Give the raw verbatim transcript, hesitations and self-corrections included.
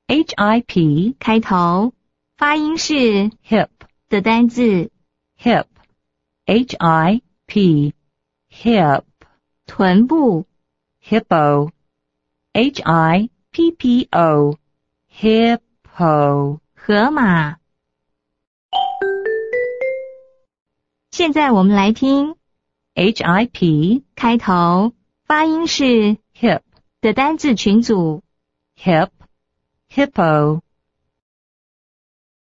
H I P 开头，发音是 hip 的单字 hip H I P hip 臀部 hippo H I P P O hippo 河马。现在我们来听 H I P 开头，发音是 hip 的单字群组 hip hippo